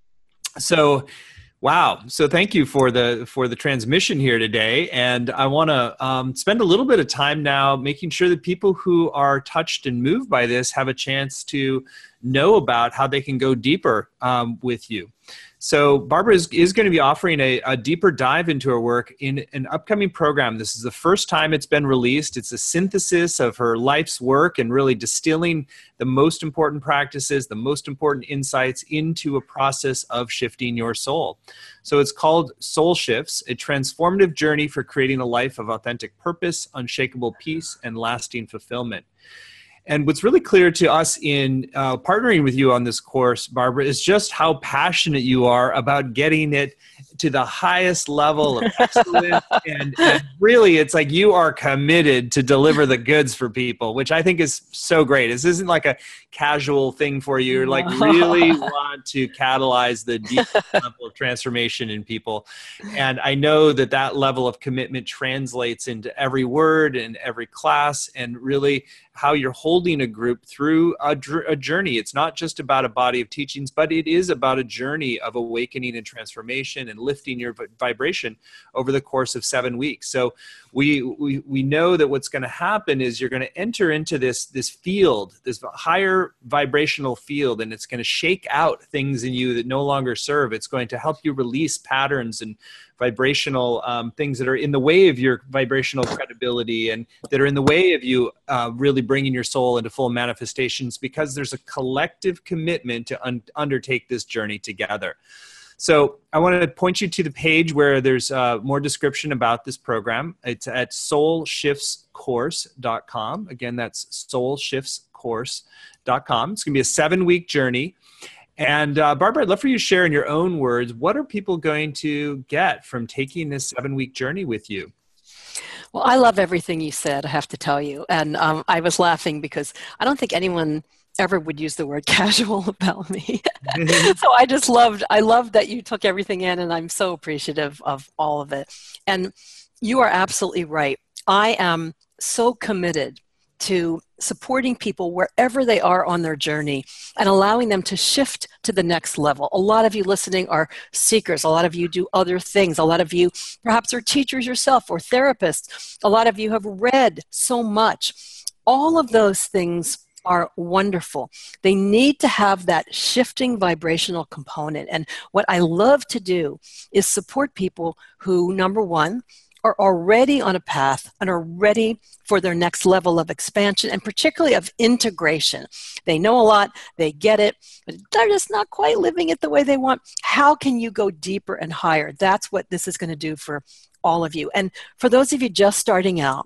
So wow. So thank you for the for the transmission here today. And I want to um, spend a little bit of time now making sure that people who are touched and moved by this have a chance to know about how they can go deeper um, with you. So Barbara is, is going to be offering a, a deeper dive into her work in an upcoming program. This is the first time it's been released. It's a synthesis of her life's work and really distilling the most important practices, the most important insights into a process of shifting your soul. So it's called Soul Shifts, a transformative journey for creating a life of authentic purpose, unshakable peace, and lasting fulfillment. And what's really clear to us in uh, partnering with you on this course, Barbara, is just how passionate you are about getting it to the highest level of excellence. and, and really, it's like you are committed to deliver the goods for people, which I think is so great. This isn't like a casual thing for you. You're like really want to catalyze the deep level of transformation in people. And I know that that level of commitment translates into every word and every class, and really how you're holding a group through a, a journey. It's not just about a body of teachings, but it is about a journey of awakening and transformation and lifting your vibration over the course of seven weeks. So we we, we know that what's going to happen is you're going to enter into this, this field, this higher vibrational field, and it's going to shake out things in you that no longer serve. It's going to help you release patterns and vibrational um, things that are in the way of your vibrational credibility and that are in the way of you uh, really bringing your soul into full manifestations, because there's a collective commitment to un- undertake this journey together. So I want to point you to the page where there's uh, more description about this program. It's at soul shifts course dot com. Again, that's soul shifts course dot com. It's going to be a seven-week journey. And uh, Barbara, I'd love for you to share in your own words, what are people going to get from taking this seven-week journey with you? Well, I love everything you said, I have to tell you. And um, I was laughing because I don't think anyone ever would use the word casual about me. So I just loved, I loved that you took everything in, and I'm so appreciative of all of it. And you are absolutely right. I am so committed to supporting people wherever they are on their journey and allowing them to shift to the next level. A lot of you listening are seekers. A lot of you do other things. A lot of you perhaps are teachers yourself or therapists. A lot of you have read so much. All of those things are wonderful. They need to have that shifting vibrational component. And what I love to do is support people who, number one, are already on a path and are ready for their next level of expansion, and particularly of integration. They know a lot, they get it, but they're just not quite living it the way they want. How can you go deeper and higher? That's what this is going to do for all of you. And for those of you just starting out,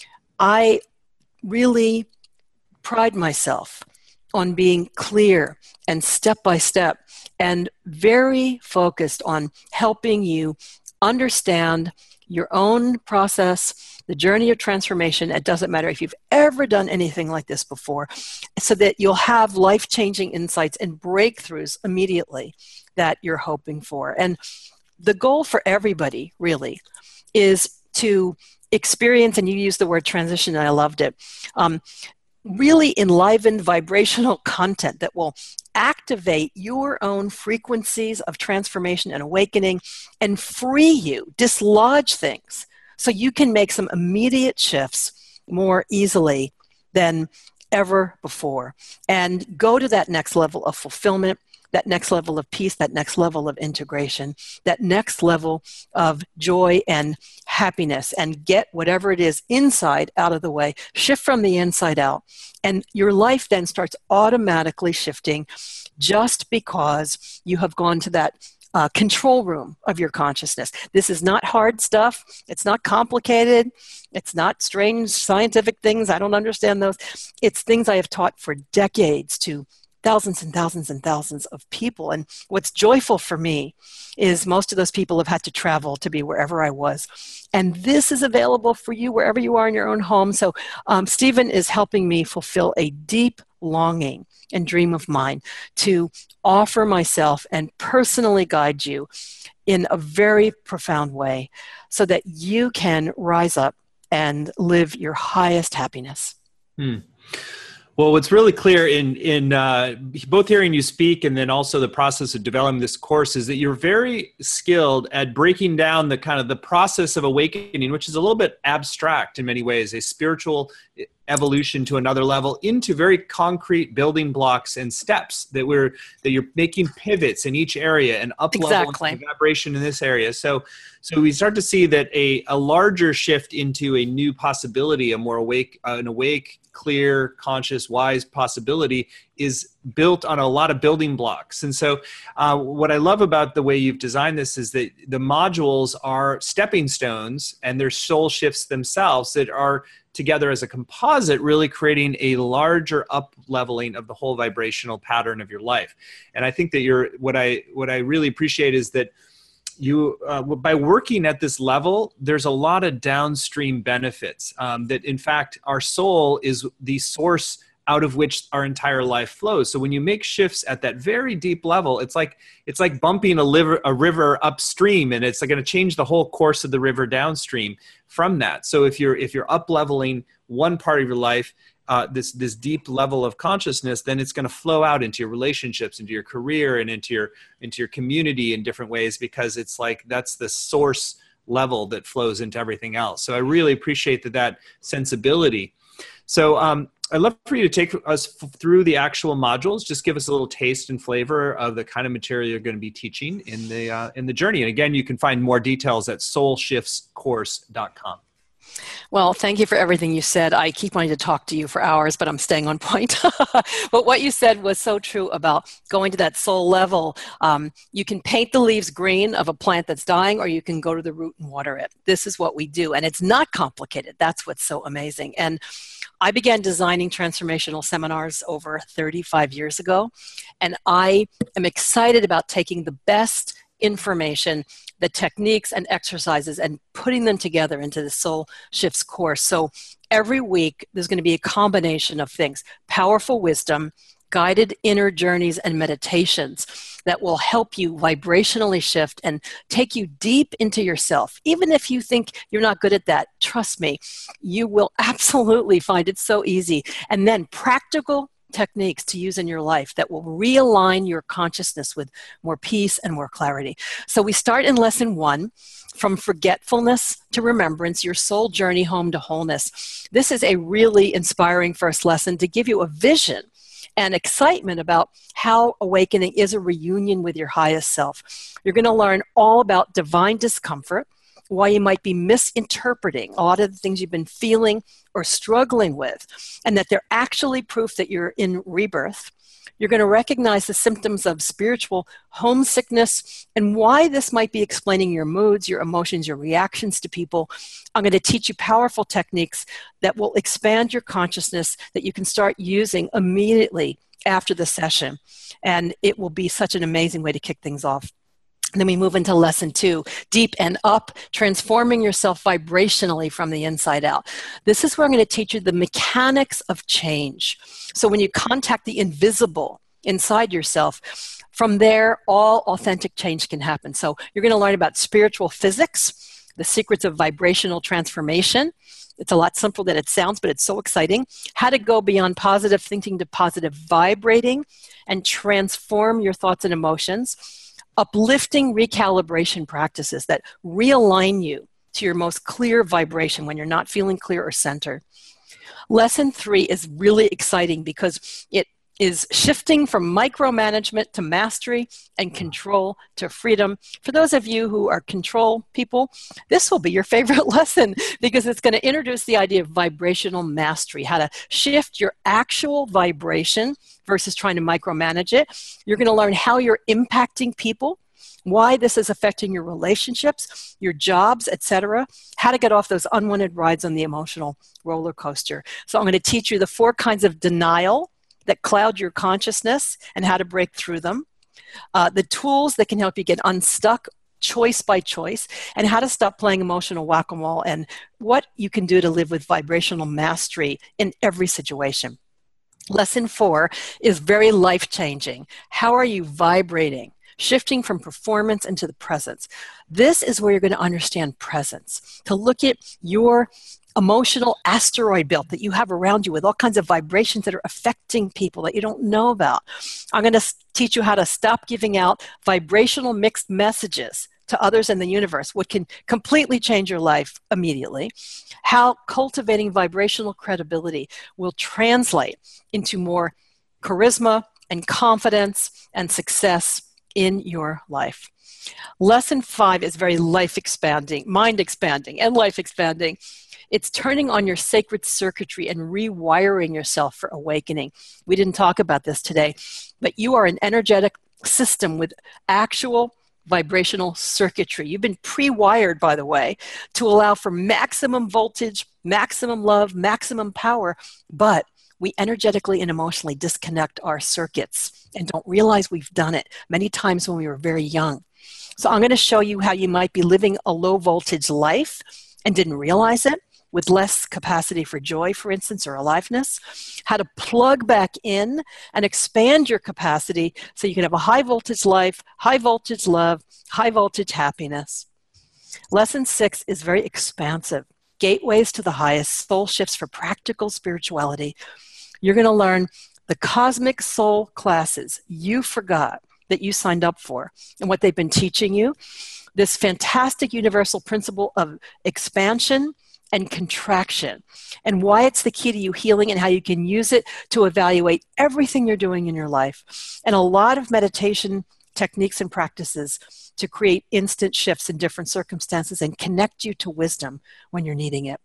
I really pride myself on being clear and step-by-step and very focused on helping you understand your own process, the journey of transformation. It doesn't matter if you've ever done anything like this before, so that you'll have life-changing insights and breakthroughs immediately that you're hoping for. And the goal for everybody, really, is to experience, and you used the word transition, and I loved it, um, really enlivened vibrational content that will activate your own frequencies of transformation and awakening and free you, dislodge things so you can make some immediate shifts more easily than ever before and go to that next level of fulfillment, that next level of peace, that next level of integration, that next level of joy and happiness, and get whatever it is inside out of the way, shift from the inside out. And your life then starts automatically shifting just because you have gone to that Uh, control room of your consciousness. This is not hard stuff. It's not complicated. It's not strange scientific things. I don't understand those. It's things I have taught for decades to thousands and thousands and thousands of people. And what's joyful for me is most of those people have had to travel to be wherever I was. And this is available for you wherever you are in your own home. So um, Stephen is helping me fulfill a deep longing and dream of mine to offer myself and personally guide you in a very profound way so that you can rise up and live your highest happiness. Hmm. Well, what's really clear in in uh, both hearing you speak and then also the process of developing this course is that you're very skilled at breaking down the kind of the process of awakening, which is a little bit abstract in many ways, a spiritual evolution to another level, into very concrete building blocks and steps that we're that you're making pivots in each area and up leveling Exactly. the vibration in this area. So, so we start to see that a a larger shift into a new possibility, a more awake, uh, an awake, clear, conscious, wise possibility is built on a lot of building blocks. And so uh, what I love about the way you've designed this is that the modules are stepping stones and they're soul shifts themselves that are together as a composite, really creating a larger up leveling of the whole vibrational pattern of your life. And I think that you're, what I, what I really appreciate is that you, uh, by working at this level, there's a lot of downstream benefits, um, that in fact, our soul is the source out of which our entire life flows. So when you make shifts at that very deep level, it's like, it's like bumping a, liver, a river upstream, and it's like going to change the whole course of the river downstream from that. So if you're, if you're up leveling one part of your life, uh, this, this deep level of consciousness, then it's going to flow out into your relationships, into your career, and into your, into your community in different ways, because it's like, that's the source level that flows into everything else. So I really appreciate that, that sensibility. So, um, I'd love for you to take us f- through the actual modules. Just give us a little taste and flavor of the kind of material you're going to be teaching in the uh, in the journey. And again, you can find more details at soul shifts course dot com. Well, thank you for everything you said. I keep wanting to talk to you for hours, but I'm staying on point. But what you said was so true about going to that soul level. Um, you can paint the leaves green of a plant that's dying, or you can go to the root and water it. This is what we do. And it's not complicated. That's what's so amazing. And I began designing transformational seminars over thirty-five years ago. And I am excited about taking the best information, the techniques and exercises, and putting them together into the Soul Shifts course. So every week, there's going to be a combination of things: powerful wisdom, guided inner journeys, and meditations that will help you vibrationally shift and take you deep into yourself. Even if you think you're not good at that, trust me, you will absolutely find it so easy. And then practical techniques to use in your life that will realign your consciousness with more peace and more clarity. So we start in lesson one, from forgetfulness to remembrance, your soul journey home to wholeness. This is a really inspiring first lesson to give you a vision and excitement about how awakening is a reunion with your highest self. You're going to learn all about divine discomfort, why you might be misinterpreting a lot of the things you've been feeling or struggling with, and that they're actually proof that you're in rebirth. You're going to recognize the symptoms of spiritual homesickness and why this might be explaining your moods, your emotions, your reactions to people. I'm going to teach you powerful techniques that will expand your consciousness that you can start using immediately after the session. And it will be such an amazing way to kick things off. And then we move into lesson two, deep and up, transforming yourself vibrationally from the inside out. This is where I'm going to teach you the mechanics of change. So when you contact the invisible inside yourself, from there, all authentic change can happen. So you're going to learn about spiritual physics, the secrets of vibrational transformation. It's a lot simpler than it sounds, but it's so exciting. How to go beyond positive thinking to positive vibrating and transform your thoughts and emotions. Uplifting recalibration practices that realign you to your most clear vibration when you're not feeling clear or centered. Lesson three is really exciting because it is shifting from micromanagement to mastery and control to freedom. For those of you who are control people, this will be your favorite lesson because it's going to introduce the idea of vibrational mastery, how to shift your actual vibration versus trying to micromanage it. You're going to learn how you're impacting people, why this is affecting your relationships, your jobs, et cetera, how to get off those unwanted rides on the emotional roller coaster. So I'm going to teach you the four kinds of denial that cloud your consciousness and how to break through them, uh, the tools that can help you get unstuck choice by choice, and how to stop playing emotional whack-a-mole, and what you can do to live with vibrational mastery in every situation. Lesson four is very life-changing. How are you vibrating? Shifting from performance into the presence. This is where you're going to understand presence, to look at your emotional asteroid belt that you have around you with all kinds of vibrations that are affecting people that you don't know about. I'm going to teach you how to stop giving out vibrational mixed messages to others in the universe, what can completely change your life immediately. How cultivating vibrational credibility will translate into more charisma and confidence and success in your life. Lesson five is very life expanding, mind expanding, and life expanding. It's turning on your sacred circuitry and rewiring yourself for awakening. We didn't talk about this today, but you are an energetic system with actual vibrational circuitry. You've been pre-wired, by the way, to allow for maximum voltage, maximum love, maximum power, but we energetically and emotionally disconnect our circuits and don't realize we've done it many times when we were very young. So I'm going to show you how you might be living a low voltage life and didn't realize it, with less capacity for joy, for instance, or aliveness, how to plug back in and expand your capacity so you can have a high voltage life, high voltage love, high voltage happiness. Lesson six is very expansive. Gateways to the highest, soul shifts for practical spirituality. You're going to learn the cosmic soul classes you forgot that you signed up for and what they've been teaching you. This fantastic universal principle of expansion and contraction, and why it's the key to you healing and how you can use it to evaluate everything you're doing in your life. And a lot of meditation techniques and practices to create instant shifts in different circumstances and connect you to wisdom when you're needing it.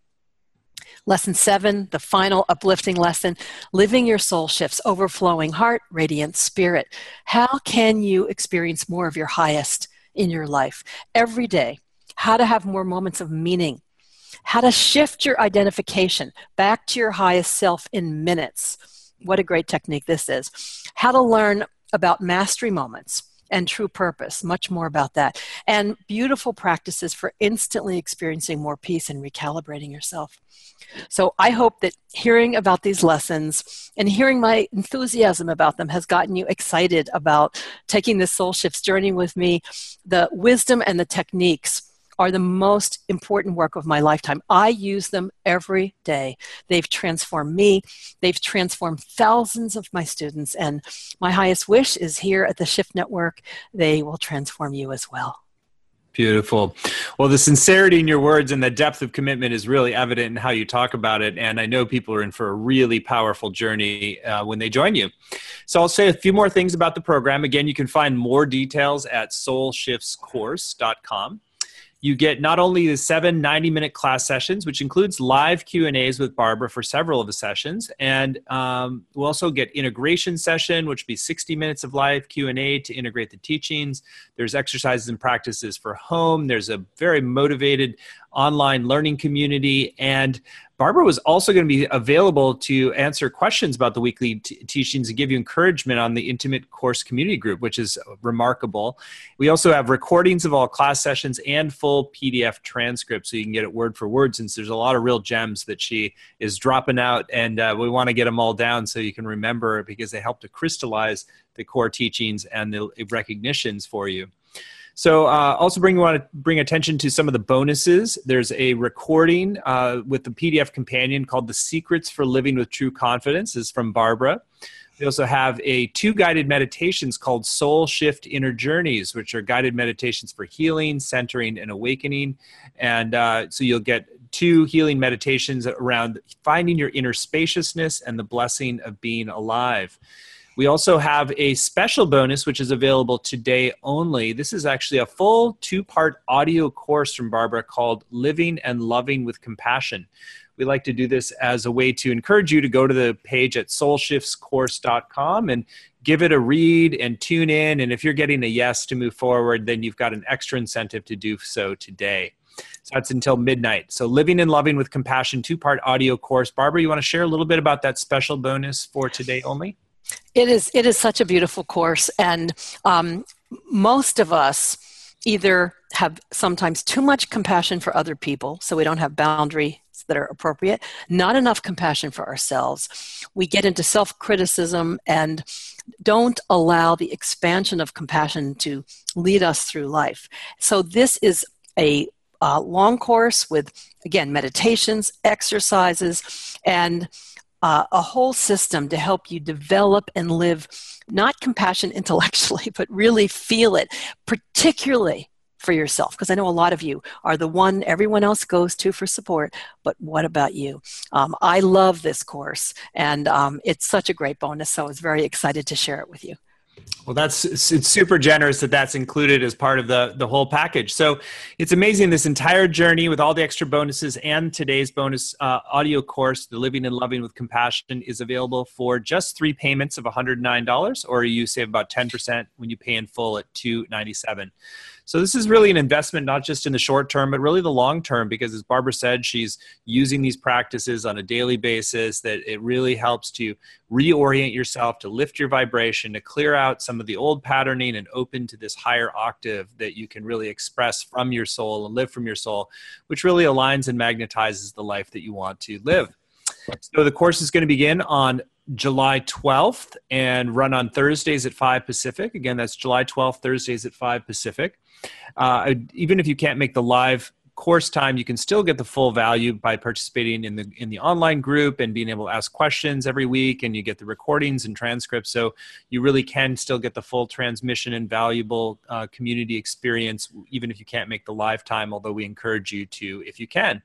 Lesson seven, the final uplifting lesson, living your soul shifts, overflowing heart, radiant spirit. How can you experience more of your highest in your life every day? How to have more moments of meaning. How to shift your identification back to your highest self in minutes. What a great technique this is. How to learn about mastery moments and true purpose, much more about that. And beautiful practices for instantly experiencing more peace and recalibrating yourself. So I hope that hearing about these lessons and hearing my enthusiasm about them has gotten you excited about taking this soul shifts journey with me. The wisdom and the techniques are the most important work of my lifetime. I use them every day. They've transformed me. They've transformed thousands of my students. And my highest wish is here at the Shift Network. They will transform you as well. Beautiful. Well, the sincerity in your words and the depth of commitment is really evident in how you talk about it. And I know people are in for a really powerful journey uh, when they join you. So I'll say a few more things about the program. Again, you can find more details at soul shifts course dot com. You get not only the seven ninety-minute class sessions, which includes live Q and A's with Barbara for several of the sessions, and um, we'll also get integration session, which would be sixty minutes of live Q and A to integrate the teachings. There's exercises and practices for home. There's a very motivated online learning community, and Barbara was also going to be available to answer questions about the weekly t- teachings and give you encouragement on the Intimate Course Community Group, which is remarkable. We also have recordings of all class sessions and full P D F transcripts, so you can get it word for word, since there's a lot of real gems that she is dropping out, and uh, we want to get them all down so you can remember, because they help to crystallize the core teachings and the recognitions for you. So uh, also bring want to bring attention to some of the bonuses. There's a recording uh, with the P D F companion called The Secrets for Living with True Confidence. This is from Barbara. We also have a two guided meditations called Soul Shift Inner Journeys, which are guided meditations for healing, centering, and awakening. And uh, so you'll get two healing meditations around finding your inner spaciousness and the blessing of being alive. We also have a special bonus, which is available today only. This is actually a full two-part audio course from Barbara called Living and Loving with Compassion. We like to do this as a way to encourage you to go to the page at soul shifts course dot com and give it a read and tune in. And if you're getting a yes to move forward, then you've got an extra incentive to do so today. So that's until midnight. So Living and Loving with Compassion, two-part audio course. Barbara, you want to share a little bit about that special bonus for today only? It is, it is such a beautiful course. And um, most of us either have sometimes too much compassion for other people, so we don't have boundaries that are appropriate, not enough compassion for ourselves. We get into self-criticism and don't allow the expansion of compassion to lead us through life. So this is a uh, long course with, again, meditations, exercises, and Uh, a whole system to help you develop and live not compassion intellectually, but really feel it, particularly for yourself. Because I know a lot of you are the one everyone else goes to for support, but what about you? Um, I love this course, and um, it's such a great bonus, so I was very excited to share it with you. Well, that's it's super generous that that's included as part of the, the whole package. So it's amazing, this entire journey with all the extra bonuses and today's bonus uh, audio course, the Living and Loving with Compassion, is available for just three payments of one hundred nine dollars, or you save about ten percent when you pay in full at two hundred ninety-seven dollars. So this is really an investment, not just in the short term, but really the long term, because as Barbara said, she's using these practices on a daily basis, that it really helps to reorient yourself, to lift your vibration, to clear out some of the old patterning and open to this higher octave that you can really express from your soul and live from your soul, which really aligns and magnetizes the life that you want to live. So the course is going to begin on July twelfth and run on Thursdays at five Pacific. Again, that's July twelfth, Thursdays at five Pacific. Uh, even if you can't make the live course time, you can still get the full value by participating in the in the online group and being able to ask questions every week, and you get the recordings and transcripts. So you really can still get the full transmission and valuable uh, community experience, even if you can't make the live time, although we encourage you to if you can.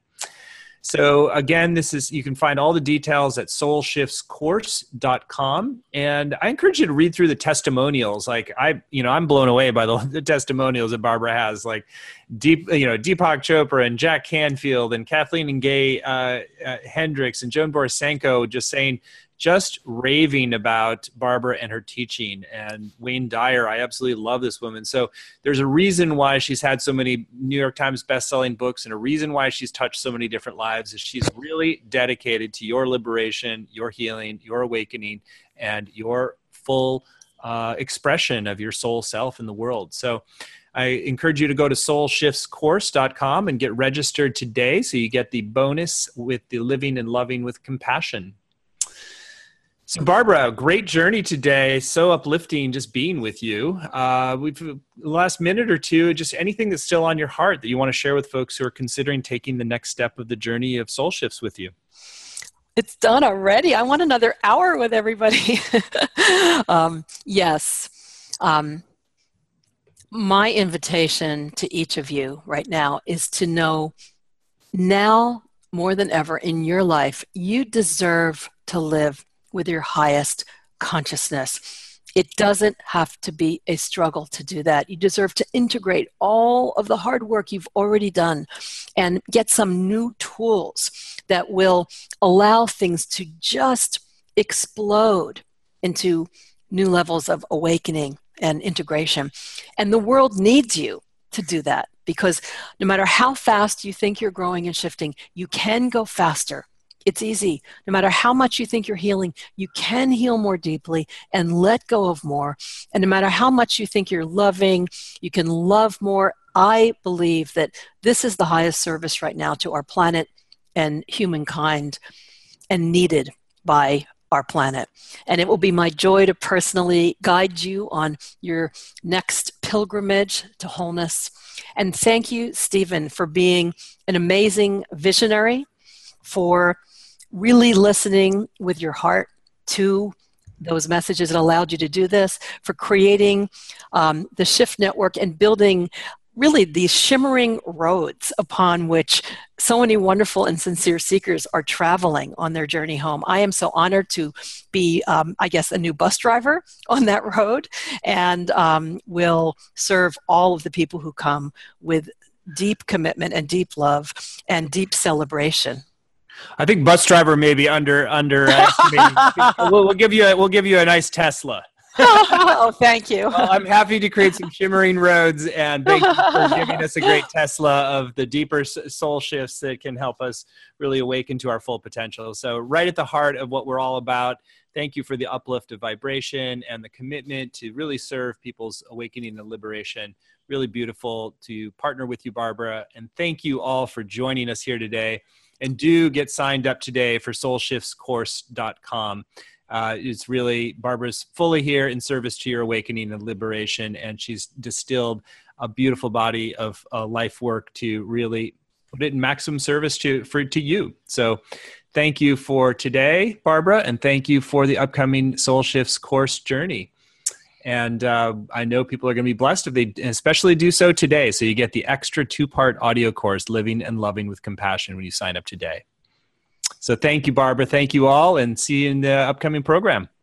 So again, this is, you can find all the details at soul shifts course dot com. And I encourage you to read through the testimonials. Like I, you know, I'm blown away by the, the testimonials that Barbara has, like deep, you know, Deepak Chopra and Jack Canfield and Kathleen and Gay uh, uh, Hendricks and Joan Borisenko just saying, just raving about Barbara and her teaching. And Wayne Dyer, I absolutely love this woman. So there's a reason why she's had so many New York Times bestselling books, and a reason why she's touched so many different lives is she's really dedicated to your liberation, your healing, your awakening, and your full uh, expression of your soul self in the world. So I encourage you to go to soul shifts course dot com and get registered today, so you get the bonus with the Living and Loving with Compassion. So Barbara, great journey today. So uplifting just being with you. Uh, we've the last minute or two, just anything that's still on your heart that you want to share with folks who are considering taking the next step of the journey of soul shifts with you. It's done already. I want another hour with everybody. um, yes. Um, my invitation to each of you right now is to know, now more than ever in your life, you deserve to live with your highest consciousness. It doesn't have to be a struggle to do that. You deserve to integrate all of the hard work you've already done and get some new tools that will allow things to just explode into new levels of awakening and integration. And the world needs you to do that, because no matter how fast you think you're growing and shifting, you can go faster. It's easy. No matter how much you think you're healing, you can heal more deeply and let go of more. And no matter how much you think you're loving, you can love more. I believe that this is the highest service right now to our planet and humankind, and needed by our planet. And it will be my joy to personally guide you on your next pilgrimage to wholeness. And thank you, Stephen, for being an amazing visionary, for really listening with your heart to those messages that allowed you to do this, for creating um, the Shift Network and building really these shimmering roads upon which so many wonderful and sincere seekers are traveling on their journey home. I am so honored to be, um, I guess, a new bus driver on that road, and um, will serve all of the people who come with deep commitment and deep love and deep celebration. I think bus driver may be under underestimating. we'll, we'll give you a, we'll give you a nice Tesla. Oh, thank you. Well, I'm happy to create some shimmering roads, and thank you for giving us a great Tesla of the deeper soul shifts that can help us really awaken to our full potential. So right at the heart of what we're all about. Thank you for the uplift of vibration and the commitment to really serve people's awakening and liberation. Really beautiful to partner with you, Barbara. And thank you all for joining us here today. And do get signed up today for soul shifts course dot com. Uh, it's really, Barbara's fully here in service to your awakening and liberation, and she's distilled a beautiful body of uh, life work to really put it in maximum service to for to you. So thank you for today, Barbara, and thank you for the upcoming Soul Shifts course journey. And uh, I know people are going to be blessed if they especially do so today. So you get the extra two-part audio course, Living and Loving with Compassion, when you sign up today. So thank you, Barbara. Thank you all, and see you in the upcoming program.